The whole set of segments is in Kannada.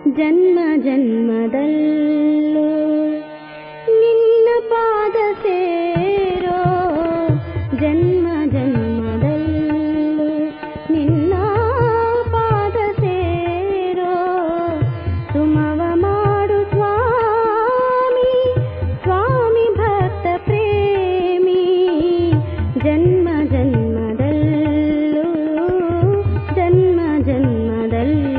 ಜನ್ಮ ಜನ್ಮದಲ್ಲೂ ನಿನ್ನ ಪಾದ ಸೇರೋ ಜನ್ಮ ಜನ್ಮದಲ್ಲೂ ನಿನ್ನ ಪಾದ ಸೇರೋ ಸುಮವ ಮಾಡು ಸ್ವಾಮಿ ಸ್ವಾಮಿ ಭಕ್ತ ಪ್ರೇಮಿ ಜನ್ಮ ಜನ್ಮದಲ್ಲೂ ಜನ್ಮ ಜನ್ಮದಲ್ಲೂ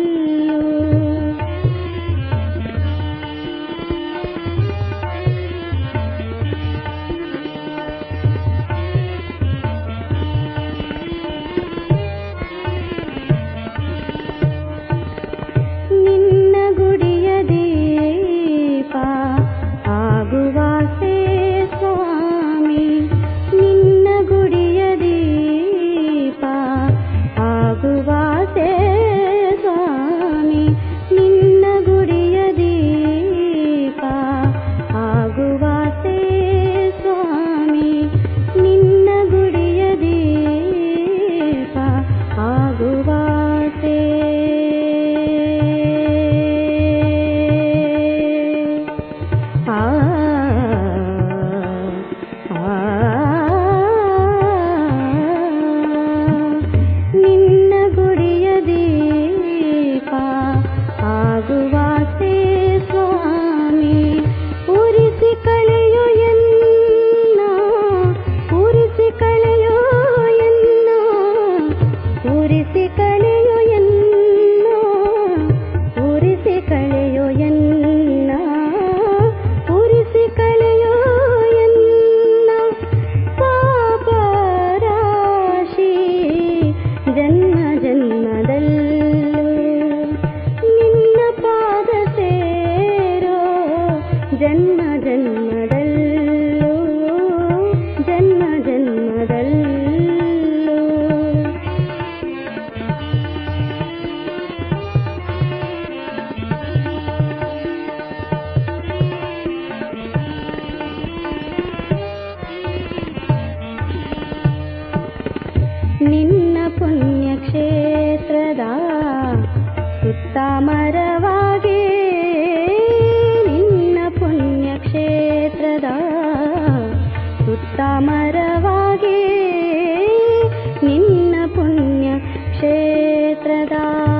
ನಿನ್ನ ಗುಡಿಯ ದೀಪ ಆಗುವಾಸೆ ಸ್ವಾಮಿ ನಿನ್ನ ಗುಡಿಯ ದೀಪ ಆಗುವಾಸೆ ಸ್ವಾಮಿ ನಿನ್ನ ಗುಡಿಯ ದೀಪ ಆಗುವಾಸೆ ಸ್ವಾಮಿ ನಿನ್ನ ಗುಡಿಯ ದೀಪ ಆಗುವಾಸೆ ನಿನ್ನ ಗುಡಿಯ ದೀಪ ಆಗುವಾಸೆ ಸ್ವಾಮಿ ಉರಿಸಿ ಕಳೆಯೋ ಎನ್ನ ಉರಿಸಿ ಕಳೆಯೋ ಎನ್ನ ಉರಿಸಿ ಕಳೆಯೋ ಎನ್ನ ಉರಿಸಿ ಕಳೆಯೋ ಎನ್ನ ಉರಿಸಿ ಕಳೆಯೋ ಎನ್ನ ಪಾಪ ರಾಶಿ ಜನ್ಮ ಜನ್ಮದಲ್ಲೂ ನಿನ್ನ ಪಾದ ಸೇರೋ ಜನ್ಮ ಜನ್ಮದಲ್ಲೂ ಜನ್ಮ ಜನ್ಮದಲ್ಲೂ ನಿನ್ನ ಪುಣ್ಯಕ್ಷೇತ್ರದ ಸುತ್ತ ಮರವಾಗಿ ನಿನ್ನ ಪುಣ್ಯಕ್ಷೇತ್ರದ ಸುತ್ತ ಮರವಾಗಿ ನಿನ್ನ ಪುಣ್ಯಕ್ಷೇತ್ರದ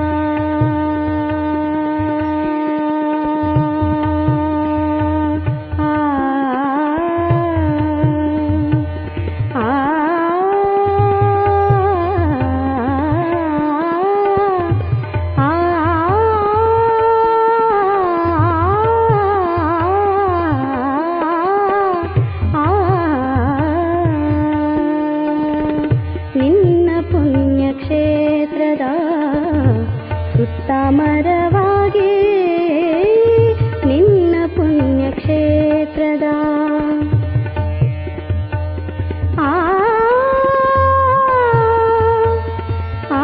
ನಿನ್ನ ಪುಣ್ಯಕ್ಷೇತ್ರದ ಸುತ್ತ ಮರವಾಗಿ ನಿನ್ನ ಪುಣ್ಯಕ್ಷೇತ್ರದ ಆ ಆ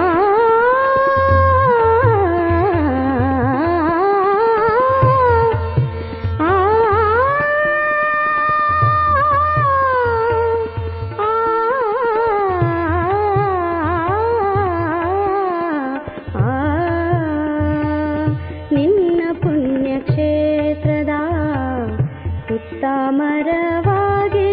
ನಿನ್ನ ಪುಣ್ಯಕ್ಷೇತ್ರದ ಸುತ್ತ ಮರವಾಗಿ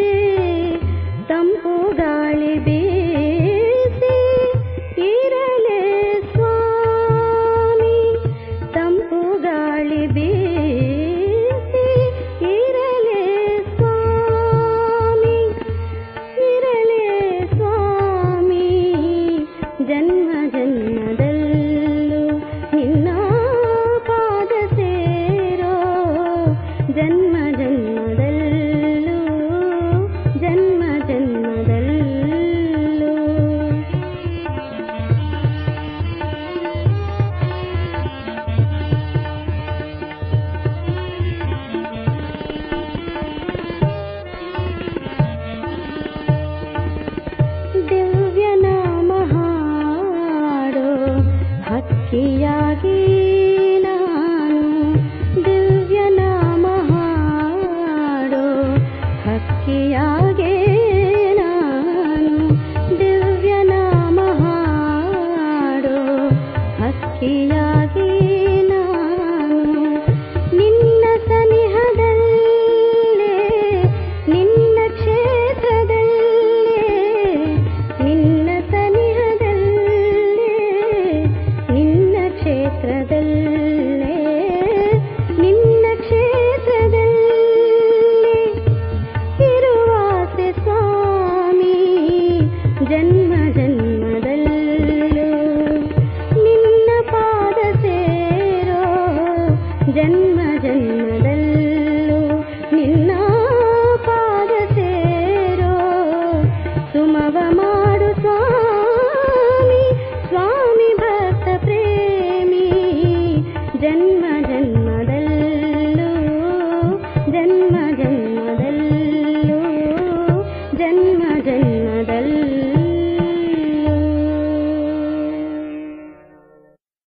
ತಂಪು ಗಾಳಿ ಬೀಸಿ ಇರಲೇ ಸ್ವಾಮಿ ತಂಪು ಗಾಳಿ ಬೀಸಿ ಇರಲೇ ಸ್ವಾಮಿ ಇರಲೇ ಸ್ವಾಮಿ ಜನ್ಮ ಜನ್ಮದಲ್ಲೂ ನಿನ್ನ ಪಾದ ಸೇರೋ ಜನ್ಮ ಜನ್ಮದ